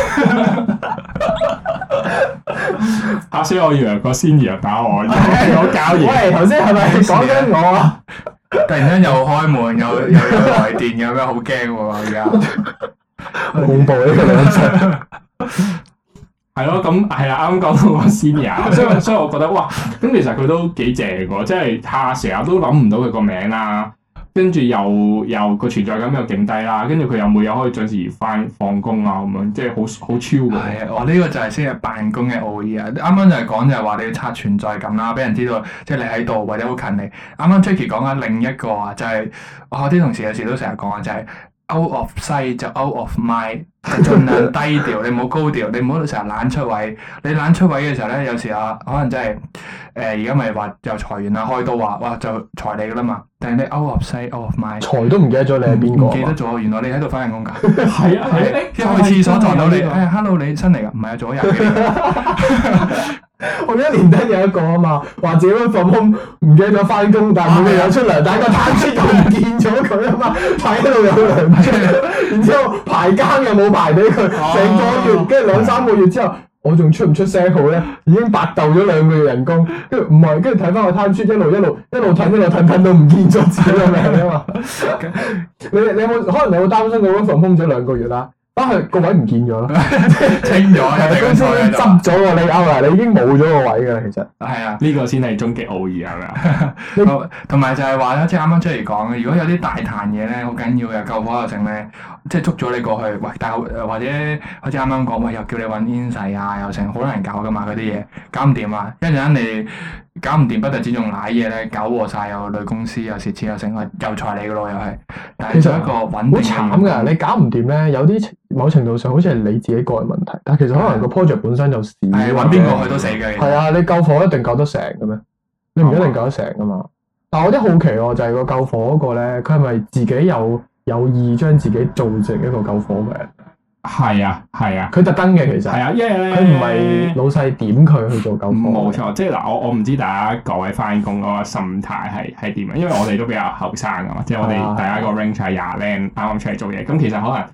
嚇！所以我以為個 senior 打我，我教嘢。 喂，頭先係咪講緊我啊？ 突然間又開門，又又有來電咁樣，好驚喎！而家好恐怖呢個兩隻。 係咯，咁係啦，啱啱講到個 senior，所以所以我覺得哇，咁其實佢都幾正喎，即係下成日都諗唔到佢個名啦。跟住又又個存在感又勁低啦，跟住佢又每日可以準時翻放工啊咁樣，即係好好超㗎。 係啊，我呢個就係先係辦公嘅奧義啊！啱啱就係講就係話你要刷存在感啦，俾人知道即係你喺度或者好近你。啱啱 Jackie 講緊另一個啊，就係我啲同事有時都成日講啊，就係 out of sight 就 out of mind，就盡量低調，你唔好高調，你唔好成日懶出位。你懶出位嘅時候咧，有時啊可能真係誒而家咪話又裁員啊開刀話哇就裁你㗎啦嘛。但係你 out of sight out of mind， 財都唔記得咗你係邊個？ 唔記得咗，原來你喺度翻緊工㗎。 係啊係啊， 一去廁所撞到你，誒 hello 你新嚟㗎？唔係啊，做咗廿幾年。 我記得連登有一個啊嘛，話自己嗰份工唔記得咗翻工，但係每日有出糧，但係個攤出都唔見咗佢啊嘛，排喺度有糧出，然之後排更又冇排俾佢，成個月跟住兩三個月之後。我仲出唔出聲好咧？已經白鬥咗兩個月人工，跟住唔係，跟住睇翻個攤出，一路一路一路褪一路褪褪到唔見咗自己個名啊嘛！你你有冇可能你有冇擔心過嗰份工咗兩個月啦？翻去個位唔見咗咯， 清咗了， 公司執咗個你 out 啦，你已經冇咗個位㗎啦，其實係啊， 呢個先係終極奧義係咪啊？ 同埋就係話咧，即係啱啱出嚟講嘅，如果有啲大壇嘢咧，好緊要嘅救火又剩咧，即係捉咗你過去，喂，但係或者好似啱啱講，喂，又叫你揾 insight 啊，又成好難搞噶嘛，嗰啲嘢搞唔掂啊！一陣間你搞唔掂，不特止仲賴嘢咧，搞禍晒又累公司，又蝕錢又成，又裁你噶咯，又係。但係做一個穩定嘅， 好慘㗎！你搞唔掂咧，有啲某程度上好似係你自己個人問題，但係其實可能個 project 本身就屎。 係揾邊個去都死嘅。 係啊，你救火一定救得成嘅咩？你唔一定救得成㗎嘛。但係我有啲好奇喎，就係個救火嗰個咧，佢係咪自己有有意將自己做成一個救火嘅人？ 係啊，係啊， 佢特登嘅其實係啊，因為咧佢唔係老細點佢去做救火。 冇錯，即係嗱，我我唔知大家各位翻工嗰個心態係係點啊，因為我哋都比較後生㗎嘛，即係我哋大家個 range 係廿零啱啱出嚟做嘢，咁其實可能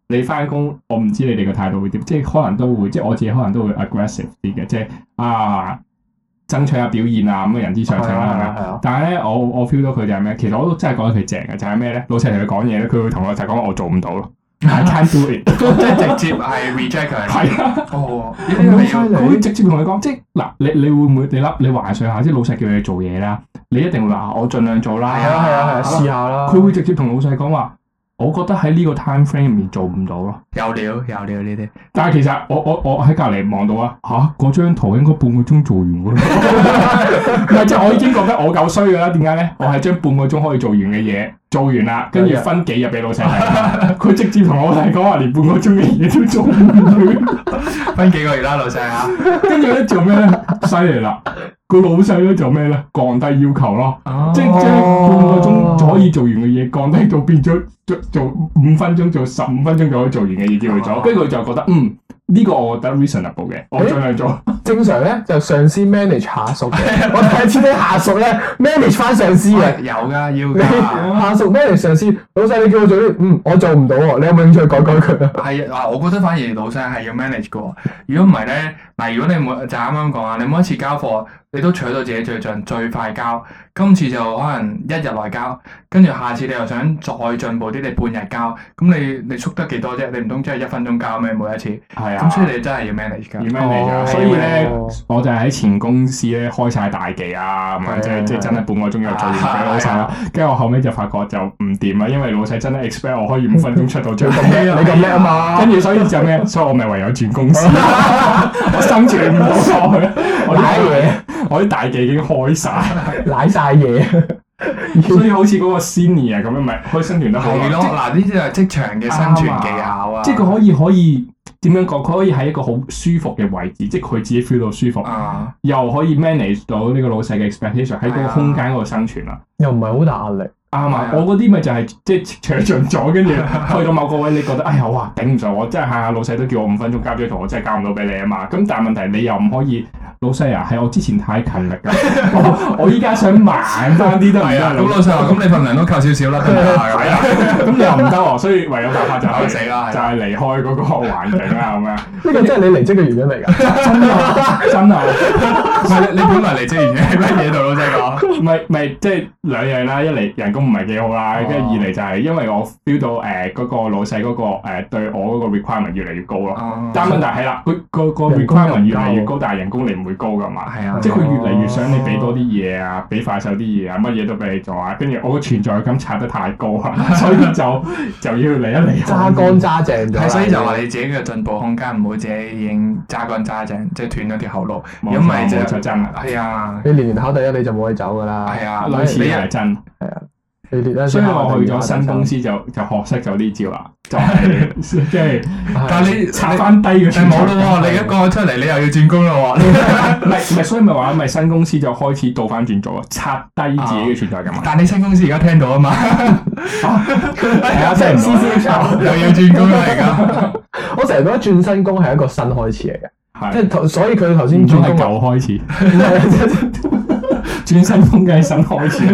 你翻工，我唔知你哋嘅態度會點，即係可能都會，即係我自己可能都會 aggressive 啲嘅，即係啊爭取下表現啊咁嘅人之常情啦，係咪？ 係啊。 但係咧，我我 feel 到佢就係咩？其實我都真係覺得佢正嘅，就係咩咧？老細同佢講嘢咧，佢會同老細講我做唔到咯。I can't do it， 即係直接係 reject 佢。 係啊， 哦， 咁犀利佢會直接同你講，即係嗱，你你會唔會你諗你幻想下，即係老細叫你做嘢啦，你一定會話我盡量做啦。 係啊係啊係啊，試下啦。 佢會直接同老細講話，我覺得喺呢個 time frame 入面做唔到咯。 有料有料呢啲。 但係其實我我我喺隔離望到啊，嚇嗰張圖應該半個鐘做完㗎啦。唔係，即係我已經覺得我夠衰㗎啦。點解咧？我係將半個鐘可以做完嘅嘢做完啦，跟住分幾日俾老細睇。佢直接同老細講話，連半個鐘嘅嘢都做唔完。 分幾個月啦，老細嚇。 跟住咧做咩咧？犀利啦！個老細咧做咩咧？降低要求咯， 哦即係將半個鐘可以做完嘅嘢降低到變咗做做五分鐘，做十五分鐘就可以做完嘅嘢叫佢做，跟住佢就覺得嗯呢、這個我覺得 reasonable 嘅，我盡量做。 正常咧就上司 manage 下屬嘅，我第一次啲下屬咧 manage 翻上司嘅。 有㗎，要你㗎。 下屬 manage 上司，老細你叫我做啲，嗯，我做唔到喎，你有冇興趣改改佢啊？ 係啊，我覺得反而老細係要 manage 嘅喎。如果唔係咧，嗱，如果你每就啱啱講啊，你每一次交貨，你都取到自己最盡最快交。今次就可能一日內交，跟住下次你又想再進步啲，你半日交，咁你你縮得幾多啫？你唔通真係一分鐘交咩？每一次？ 係啊， 咁所以你真係要 manage 㗎。 要 manage 㗎， 哦所以咧我就係喺前公司咧開晒大技啊，咁樣即係即係真係半個鐘就做完俾老細啦。跟住我後尾就發覺就唔掂啦，因為老細真係 expect 我可以五分鐘出到張。 你咁叻啊嘛！ 跟住所以就咩？所以我咪唯有轉公司，我生存唔到落去。我啲嘢，我啲大技已經開晒， 舐晒嘢。 所以好似嗰個 senior 咁樣，咪可以生存得好。 係咯，嗱呢啲就係職場嘅生存技巧啊。 即係佢可以可以點樣講？佢可以喺一個好舒服嘅位置，即係佢自己 feel 到舒服， 啊， 又可以 manage 到呢個老細嘅 expectation 喺嗰個空間嗰度生存啦。 又唔係好大壓力。 啱啊！ 係啊我嗰啲咪就係即係扯盡咗，跟住去到某個位，你覺得哎呀哇頂唔順，我真係下下老細都叫我五分鐘交咗圖，我真係交唔到俾你啊嘛！咁但係問題你又唔可以，老細啊係我之前太勤力啦，我我依家想慢翻啲都唔得。 係啊，咁老細話：咁你份糧都扣少少啦，得唔得啊？ 係啊，咁你又唔得喎，所以唯有辦法就係死啦， 就係離開嗰個環境啦咁樣。 呢個真係你離職嘅原因嚟㗎。 真啊真啊！ 唔係你你本來嚟職員嘅係乜嘢度？老細講。 咪咪即係兩樣啦，一嚟人工唔係幾好啦，跟住二嚟就係因為我 feel 到誒嗰個老細嗰個誒對我嗰個 requirement 越嚟越高咯。但係問題係啦，佢個個 requirement 越嚟越高，但係人工你唔會高噶嘛。 係啊， 即係佢越嚟越想你俾多啲嘢啊，俾快手啲嘢啊，乜嘢都俾你做啊。跟住我個存在感刷得太高啦，所以就就要嚟一嚟揸乾揸淨咗啦。 係，所以就話你自己嘅進步空間唔好自己已經揸乾揸淨，即係斷咗條後路。如果唔係就就真係啊， 你年年考第一你就冇得走㗎啦。 係啊， 類似係真。 係啊，你列啦。 所以我去咗新公司就就學識咗呢招啦，就係即係。 但係你拆翻低嘅你冇咯喎，你而家講咗出嚟，你又要轉工咯喎。 唔係唔係，所以咪話咪新公司就開始倒翻轉做啊，拆低自己嘅存在感啊。 但係你新公司而家聽到啊嘛， 係啊，真係唔到， 又要轉工啦而家。 我成日覺得轉新工係一個新開始嚟嘅，即係係頭所以佢頭先轉工轉係舊開始，轉新工嘅係新開始。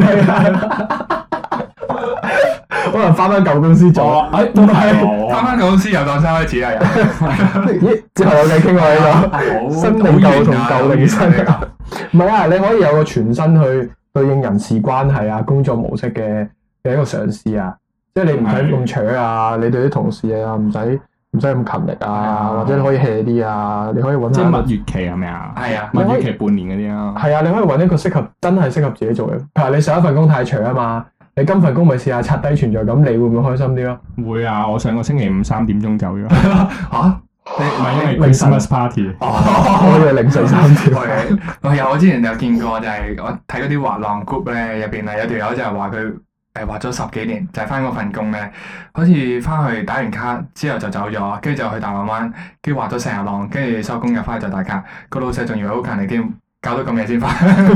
可能翻翻舊公司做。 哦，誒都係翻翻公司又當新開始啦，又。 咦？之後有偈傾喎呢個，新定舊同舊定新。唔係啊，你可以有個全新去對應人事關係啊、工作模式嘅嘅一個嘗試啊，即係你唔使咁搶啊，你對啲同事啊唔使唔使咁勤力啊，或者你可以 hea 啲啊，你可以揾即下係蜜月期係咪啊？ 係啊， 蜜月期半年嗰啲啊。 係啊，你可以揾一個適合真係適合自己做嘅。譬如你上一份工太長啊嘛，你今份工咪試下拆低存在感，你會唔會開心啲咯？ 會啊！我上個星期五三點鐘走咗。 嚇？ 唔係因為 Christmas party。 我以為零碎三條。 我有我之前有見過，就係我睇嗰啲滑浪 group 咧，入邊啊有條友就係話佢誒滑咗十幾年，就係翻嗰份工咧，好似翻去打完卡之後就走咗，跟住就去大浪灣，跟住滑咗成日浪，跟住收工入翻去就打卡，個老細仲以為好勤力添，搞到咁夜先翻。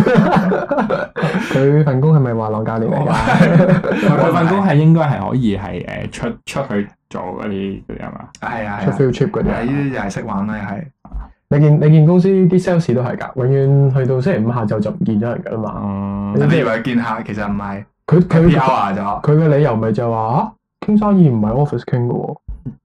佢份工係咪滑浪教練嚟㗎？ 佢份工係應該係可以係誒出出去做嗰啲嗰啲係嘛？ 係啊， 出 field trip 嗰啲係啊。 呢啲就係識玩啦，係。 你見你見公司啲 sales 都係㗎，永遠去到星期五下晝就唔見咗人㗎啦嘛。 嗯你以為佢見客，其實唔係佢佢 P R 咗。 佢嘅理由咪就係話嚇傾生意唔係 office 傾嘅喎，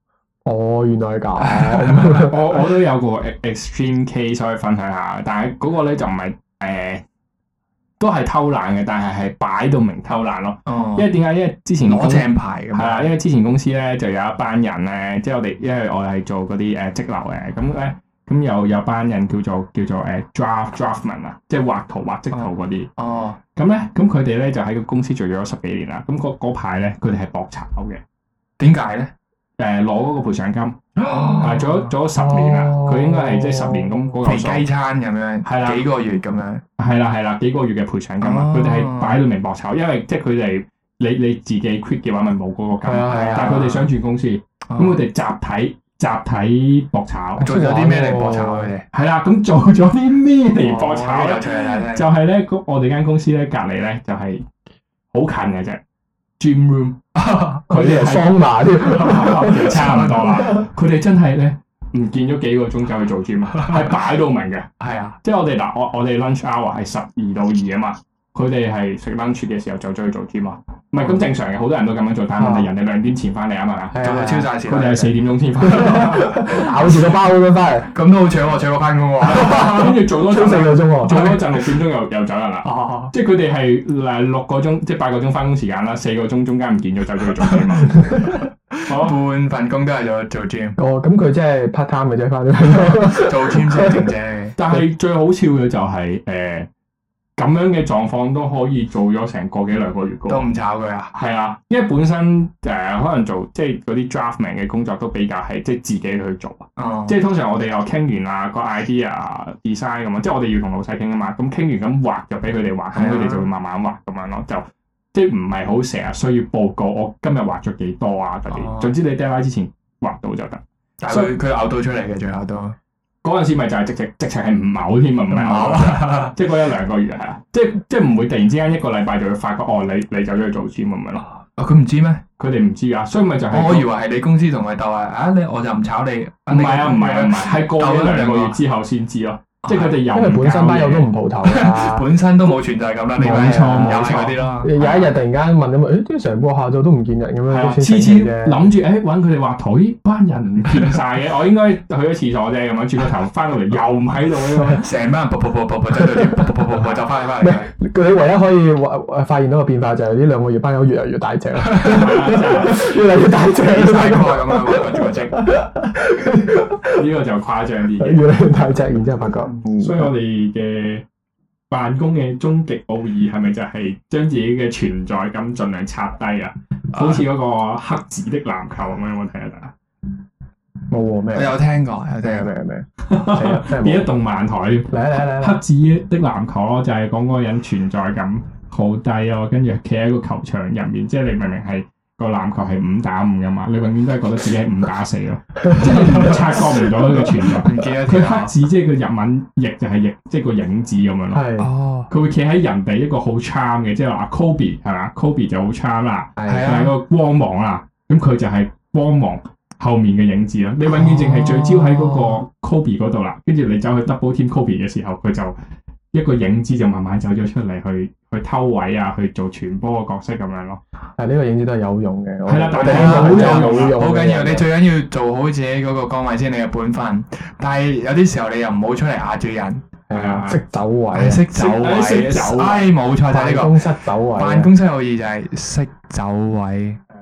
哦，原來係咁。 我我都有個 extreme case 可以分享下，但係嗰個咧就唔係誒，都係偷懶嘅，但係係擺到明偷懶咯。 哦， 因為點解？因為之前攞正牌咁係啦， 樣。 因為之前公司咧就有一班人咧，即係我哋，因為我係做嗰啲誒則樓嘅，咁咧咁有有班人叫做叫做誒 draft draftman 啊，即係畫圖畫則圖嗰啲。 哦， 咁咧咁佢哋咧就喺個公司做咗十幾年啦。咁嗰嗰排咧佢哋係搏炒嘅。 點解咧？ 誒攞嗰個賠償金， 哦係做咗做咗十年啦。佢應該係即係十年咁嗰肥嚿數。 雞餐咁樣， 係啦幾個月咁樣。 係啦係啦，幾個月嘅賠償金啊！ 哦佢哋係擺到明搏炒，因為即係佢哋你你自己 quit 嘅話，咪冇嗰個金。 係啊係啊但係佢哋想轉公司，咁佢哋集體集體搏炒。 做咗啲咩嚟搏炒佢哋？ 係啦，咁做咗啲咩嚟搏炒咧？ 哦有趣啊！睇睇就係咧，我哋間公司咧隔離咧就係好近嘅啫 ，gym room。 佢哋係桑拿添， 差唔多啦。佢哋真係咧唔見咗幾個鐘走去做 gym 啊，係擺到明嘅。 係啊， 即係我哋嗱，我我哋 lunch hour 係十二到二啊嘛，佢哋係食 lunch 嘅時候就走去做 gym 啊。唔係咁正常嘅，好多人都咁樣做，但係問題人哋兩點前翻嚟啊嘛， 做到超晒時。 佢哋係四點鐘先翻嚟， 咬住個包咁樣翻嚟， 咁都好搶喎，搶我翻工喎。 跟住做多超四陣， 個鐘喎。 做多陣六點鐘又又走人啦。 哦， 即係佢哋係誒六個鐘，即係八個鐘翻工時間啦，四個鐘中間唔見咗，走咗去做 gym 啊。好， 半份工都係做做 gym， 哦，咁佢真係 part time 嘅啫，翻咗。 做 gym 先正啫。 但係最好笑嘅就係誒咁樣嘅狀況都可以做咗成個幾兩個月嘅喎。 都唔炒佢啊？ 係啊，因為本身誒、呃、可能做即係嗰啲 draftman 嘅工作都比較係即係自己去做啊。 哦， 即係通常我哋又傾完啦個 idea design 咁樣，即係我哋要同老細傾啊嘛。咁傾完咁畫就俾佢哋畫，咁佢哋就會慢慢畫咁樣咯。就即係唔係好成日需要報告我今日畫咗幾多啊嗰啲。 哦總之你 deadline 之前畫到就得。 但係佢佢嘔到出嚟嘅，最後都嗰陣時咪就係直直直情係唔嘔添啊，唔係嘔，即係嗰一兩個月係啊，即係即係唔會突然之間一個禮拜就會發覺哦，你你走咗去做 gym 咁樣咯。 哦，佢唔知咩？ 佢哋唔知㗎，所以咪就係、 我以為係你公司同佢鬥啊！啊，你我就唔炒你。 唔係啊，唔係啊，唔係，係過咗兩個月之後先知咯。即係佢哋又因為本身班友都唔蒲頭㗎。 本身都冇存在感啦，你冇錯冇有錯嗰啲咯。 有一日突然間問咁啊，誒點解成個下晝都唔見人咁樣？ 係啊， 先次次醒嘅啫諗住誒揾佢哋畫圖，咦班人唔見晒嘅，我應該去咗廁所啫，咁樣轉個頭翻到嚟又唔喺度嘅， 成班人噗噗噗噗噗走到啲噗噗噗噗噗就翻嚟翻嚟。 佢哋唯一可以誒發現到個變化就係呢兩個月班友越嚟越大隻啦，越嚟越大隻， 大個咁樣畫個職。 呢個就誇張啲嘅。 越嚟越大隻，然之後發覺，嗯所以我哋嘅辦公嘅終極奧義係咪就係將自己嘅存在感盡量拆低啊？好似嗰個黑子的籃球咁樣，有冇睇啊？大家冇喎咩我？有聽過，有聽咩過。 咩咩？死啦真係冇變咗動漫台。 嚟嚟嚟嚟！ 黑子的籃球咯，就係講嗰個人存在感好低咯，跟住企喺個球場入面，即係你明明係個籃球係五打五噶嘛，你永遠都係覺得自己係五打四咯，即係你察覺唔到佢嘅存在。 唔記得佢黑子即係個日文譯就係譯，即係個影子咁樣咯。 係哦， 佢會企喺人哋一個好 charm 嘅，即係話 Kobe 係嘛，Kobe 就好 charm 啦， 係係係個光芒啦，咁佢就係光芒後面嘅影子咯。你永遠淨係聚焦喺嗰個 Kobe 嗰度啦，跟住你走去 double team Kobe 嘅時候，佢就一個影子就慢慢走咗出嚟，去去偷位啊，去做傳波嘅角色咁樣咯。 係呢個影子都係有用嘅。 係啦我哋但係好有用用嘅好緊要，你最緊要做好自己嗰個崗位先，你嘅本分。但係有啲時候你又唔好出嚟壓住人， 係啊，識走位啊， 係識走位， 識走位唉冇錯，就係呢個辦公室走位啊， 辦公室奧義就係識走位。